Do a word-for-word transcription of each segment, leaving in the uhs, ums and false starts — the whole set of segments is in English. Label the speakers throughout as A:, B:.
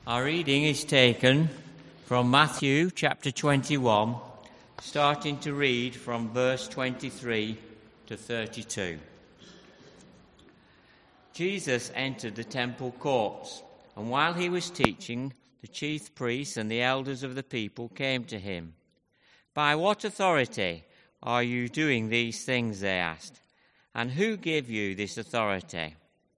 A: Our reading is taken from Matthew chapter twenty-one, starting to read from verse twenty-three to thirty-two. Jesus entered the temple courts, and while he was teaching, the chief priests and the elders of the people came to him. "By what authority are you doing these things?" they asked. "And who gave you this authority?"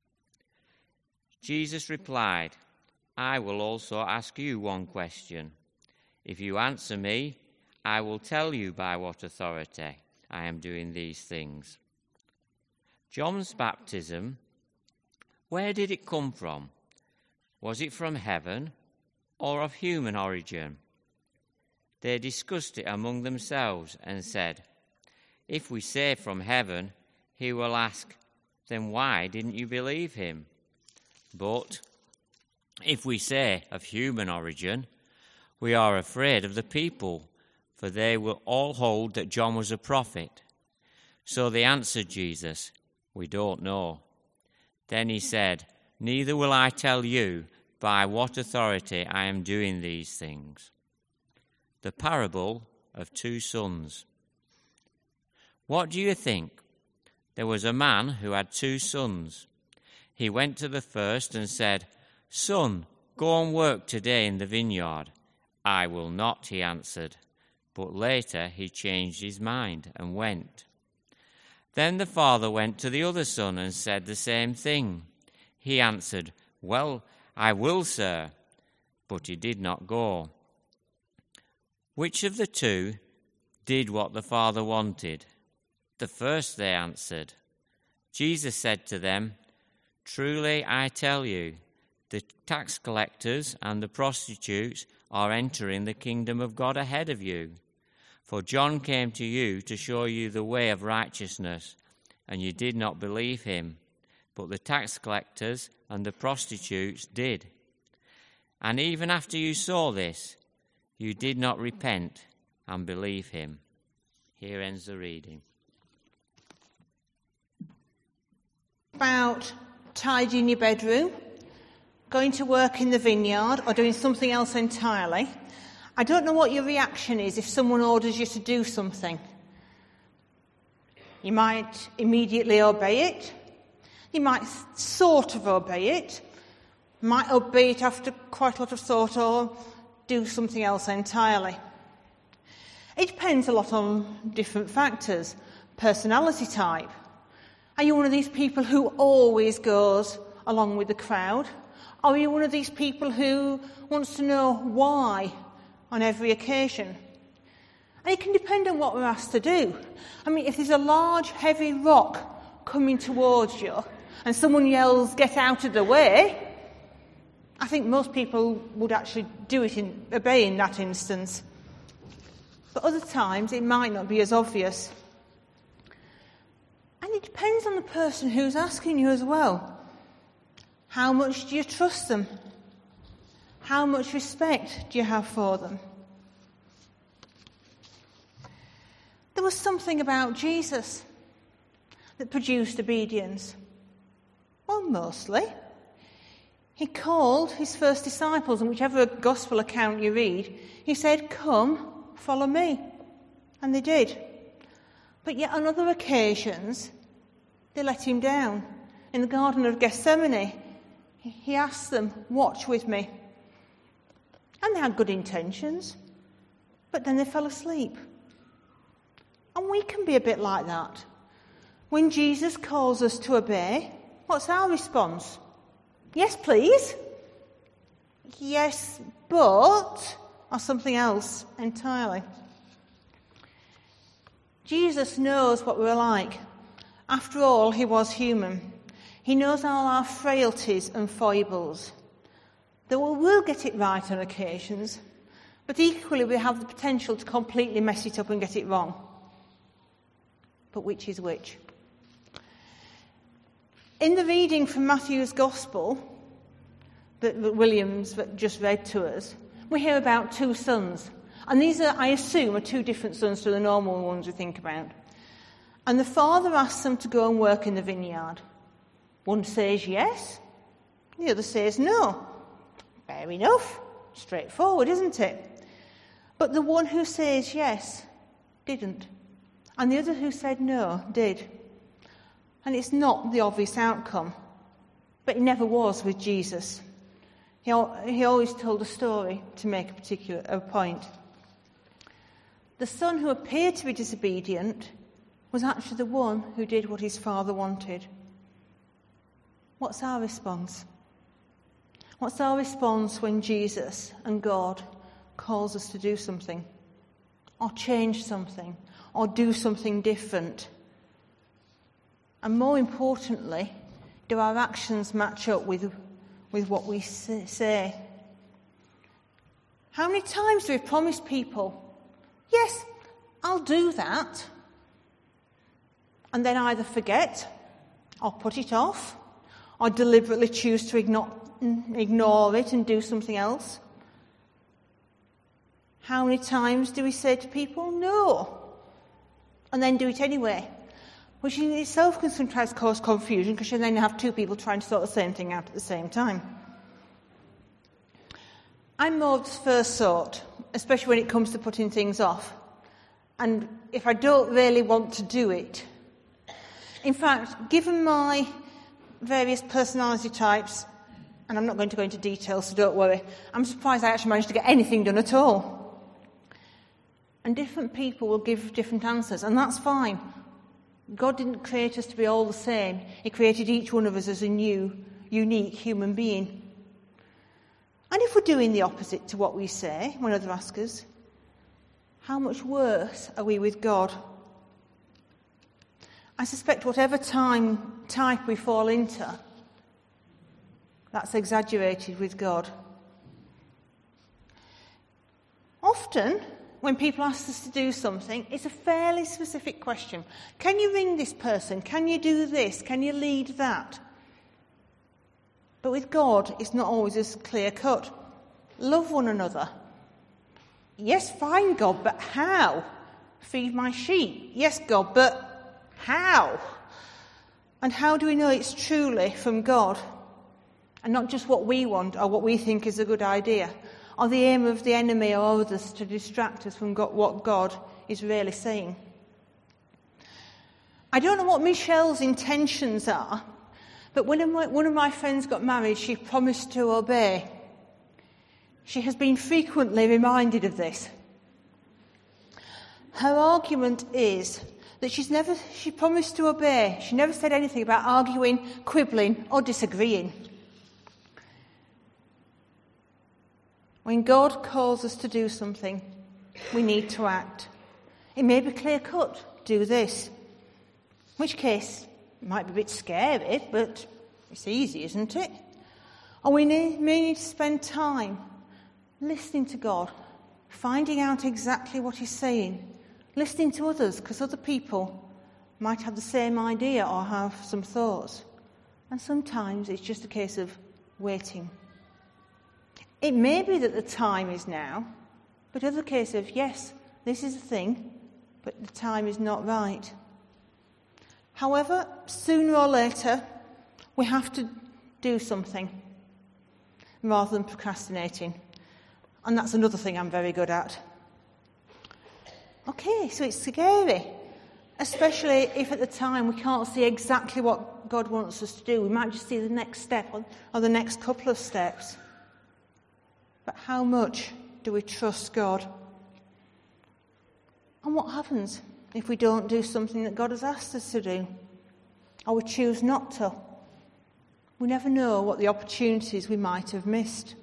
A: Jesus replied, "I will also ask you one question. If you answer me, I will tell you by what authority I am doing these things. John's baptism, where did it come from? Was it from heaven or of human origin?" They discussed it among themselves and said, "If we say from heaven, he will ask, 'Then why didn't you believe him?' But if we say of human origin, we are afraid of the people, for they will all hold that John was a prophet." So they answered Jesus, "We don't know." Then he said, "Neither will I tell you by what authority I am doing these things." The parable of two sons. What do you think? There was a man who had two sons. He went to the first and said, "Son, go and work today in the vineyard." "I will not," he answered. But later he changed his mind and went. Then the father went to the other son and said the same thing. He answered, "Well, I will, sir." But he did not go. Which of the two did what the father wanted? "The first," they answered. Jesus said to them, "Truly I tell you, the tax collectors and the prostitutes are entering the kingdom of God ahead of you. For John came to you to show you the way of righteousness, and you did not believe him, but the tax collectors and the prostitutes did. And even after you saw this, you did not repent and believe him." Here ends the reading.
B: About tidying your bedroom, going to work in the vineyard, or doing something else entirely. I don't know what your reaction is if someone orders you to do something. You might immediately obey it. You might sort of obey it. Might obey it after quite a lot of thought, or do something else entirely. It depends a lot on different factors. Personality type. Are you one of these people who always goes along with the crowd? Or are you one of these people who wants to know why on every occasion? And it can depend on what we're asked to do. I mean, if there's a large, heavy rock coming towards you and someone yells, "Get out of the way," I think most people would actually do it in obey in that instance. But other times it might not be as obvious. And it depends on the person who's asking you as well. How much do you trust them? How much respect do you have for them? There was something about Jesus that produced obedience. Well, mostly. He called his first disciples, and whichever gospel account you read, he said, "Come, follow me." And they did. But yet on other occasions, they let him down. In the Garden of Gethsemane, he asked them, "Watch with me." And they had good intentions, but then they fell asleep. And we can be a bit like that. When Jesus calls us to obey, what's our response? "Yes, please." "Yes, but," or something else entirely. Jesus knows what we're like. After all, he was human. He knows all our frailties and foibles. That we will get it right on occasions, but equally we have the potential to completely mess it up and get it wrong. But which is which? In the reading from Matthew's Gospel that Williams just read to us, we hear about two sons. And these are, I assume, are two different sons to the normal ones we think about. And the father asks them to go and work in the vineyard. One says yes, the other says no. Fair enough. Straightforward, isn't it? But the one who says yes didn't. And the other who said no did. And it's not the obvious outcome. But it never was with Jesus. He, he always told a story to make a particular a point. The son who appeared to be disobedient was actually the one who did what his father wanted. What's our response? What's our response when Jesus and God calls us to do something, or change something, or do something different? And more importantly, do our actions match up with, with what we say? How many times do we promise people, yes, I'll do that, and then either forget, or put it off, or deliberately choose to ignore, ignore it and do something else? How many times do we say to people, no, and then do it anyway? Which in itself can sometimes cause confusion, because you then have two people trying to sort the same thing out at the same time. I'm more of the first sort, especially when it comes to putting things off. And if I don't really want to do it, in fact, given my various personality types, and I'm not going to go into detail, so don't worry, I'm surprised I actually managed to get anything done at all. And different people will give different answers, and that's fine. God didn't create us to be all the same. He created each one of us as a new, unique human being. And if we're doing the opposite to what we say when others ask us, how much worse are we with God? I suspect whatever time type we fall into, that's exaggerated with God. Often, when people ask us to do something, it's a fairly specific question. Can you ring this person? Can you do this? Can you lead that? But with God, it's not always as clear-cut. Love one another. Yes, fine, God, but how? Feed my sheep. Yes, God, but how? And how do we know it's truly from God? And not just what we want or what we think is a good idea, or the aim of the enemy or others to distract us from what God is really saying. I don't know what Michelle's intentions are, but when one of my friends got married, she promised to obey. She has been frequently reminded of this. Her argument is that she's never, she promised to obey. She never said anything about arguing, quibbling, or disagreeing. When God calls us to do something, we need to act. It may be clear-cut, do this. In which case, it might be a bit scary, but it's easy, isn't it? Or we need, may need to spend time listening to God, finding out exactly what he's saying, listening to others, because other people might have the same idea or have some thoughts. And sometimes it's just a case of waiting. It may be that the time is now, but other case of, yes, this is the thing, but the time is not right. However, sooner or later, we have to do something rather than procrastinating. And that's another thing I'm very good at. Okay, so it's scary, especially if at the time we can't see exactly what God wants us to do. We might just see the next step or, or the next couple of steps. But how much do we trust God? And what happens if we don't do something that God has asked us to do? Or we choose not to? We never know what the opportunities we might have missed.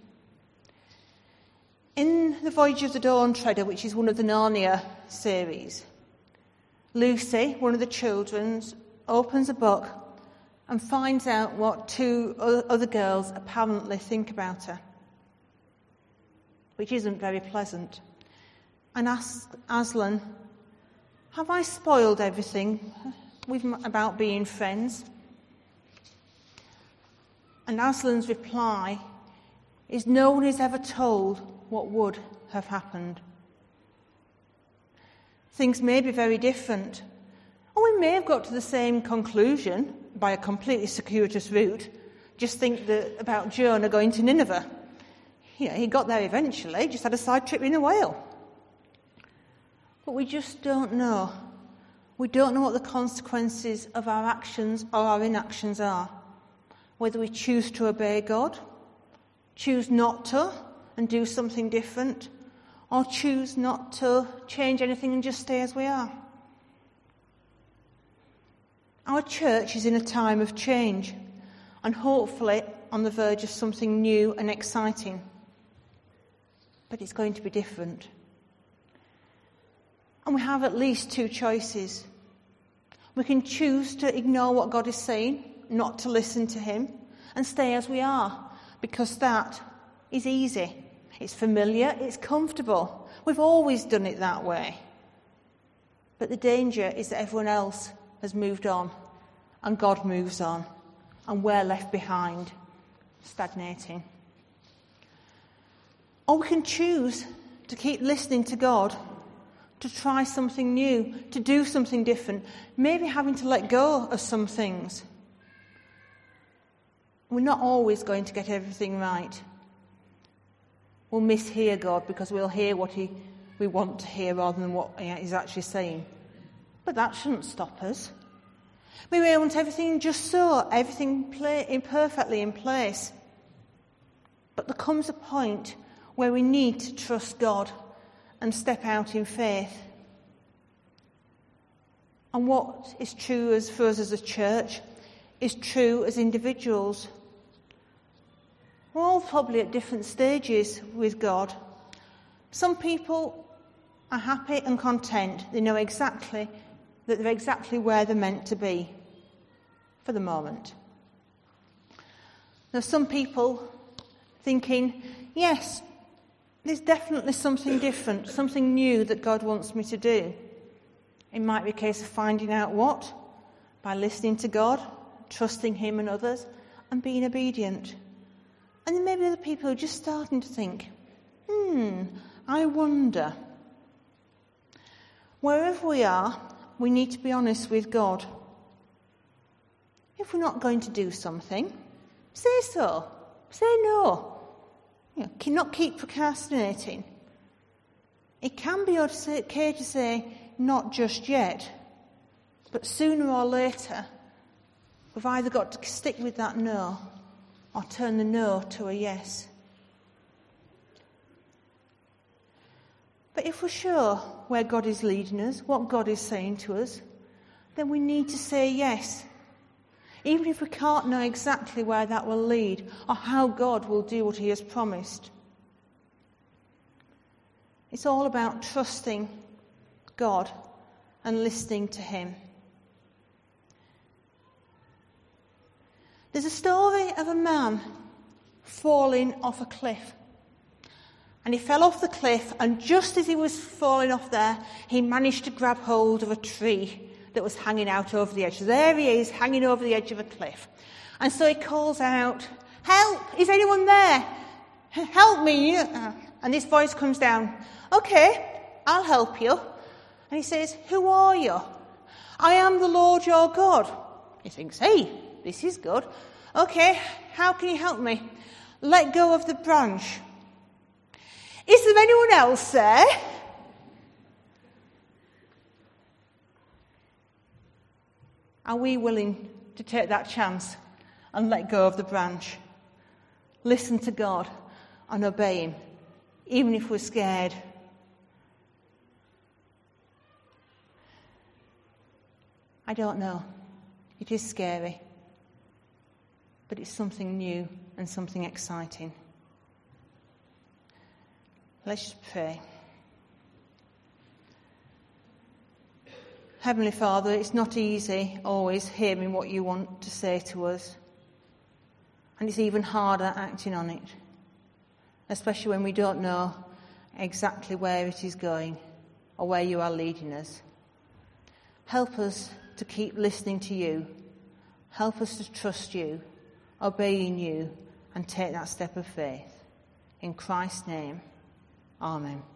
B: In The Voyage of the Dawn Treader, which is one of the Narnia series, Lucy, one of the children, opens a book and finds out what two other girls apparently think about her, which isn't very pleasant, and asks Aslan, have I spoiled everything with m- about being friends? And Aslan's reply is no one is ever told what would have happened. Things may be very different, or we may have got to the same conclusion by a completely circuitous route. Just think that, about Jonah going to Nineveh. you know, he got there eventually, just had a side trip in a whale. But we just don't know. We don't know what the consequences of our actions or our inactions are. Whether we choose to obey God, choose not to and do something different, or choose not to change anything and just stay as we are. Our church is in a time of change, and hopefully on the verge of something new and exciting. But it's going to be different. And we have at least two choices. We can choose to ignore what God is saying, not to listen to him, and stay as we are, because that is easy. It's familiar, it's comfortable. We've always done it that way. But the danger is that everyone else has moved on, and God moves on, and we're left behind, stagnating. Or we can choose to keep listening to God, to try something new, to do something different, maybe having to let go of some things. We're not always going to get everything right. We'll mishear God because we'll hear what he, we want to hear rather than what he's actually saying. But that shouldn't stop us. We may want everything just so, everything play, perfectly in place. But there comes a point where we need to trust God and step out in faith. And what is true as for us as a church is true as individuals. We're all probably at different stages with God. Some people are happy and content. They know exactly that they're exactly where they're meant to be for the moment. There's some people thinking, yes, there's definitely something different, something new that God wants me to do. It might be a case of finding out what, by listening to God, trusting him and others, and being obedient. And then maybe other people are just starting to think, hmm, I wonder. Wherever we are, we need to be honest with God. If we're not going to do something, say so. Say no. You know, not keep procrastinating. It can be okay to say, not just yet. But sooner or later, we've either got to stick with that no or turn the no to a yes. But if we're sure where God is leading us, what God is saying to us, then we need to say yes. Even if we can't know exactly where that will lead or how God will do what he has promised. It's all about trusting God and listening to him. There's a story of a man falling off a cliff. And he fell off the cliff, and just as he was falling off there, he managed to grab hold of a tree that was hanging out over the edge. So there he is, hanging over the edge of a cliff. And so he calls out, "Help! Is anyone there? Help me!" And this voice comes down, "Okay, I'll help you." And he says, "Who are you?" "I am the Lord your God." He thinks, hey, this is good. "Okay, how can you help me?" "Let go of the branch." "Is there anyone else there?" Are we willing to take that chance and let go of the branch? Listen to God and obey him, even if we're scared. I don't know. It is scary. But it's something new and something exciting. Let's just pray. Heavenly Father, it's not easy always hearing what you want to say to us. And it's even harder acting on it, especially when we don't know exactly where it is going or where you are leading us. Help us to keep listening to you. Help us to trust you, obeying you, and take that step of faith. In Christ's name, amen.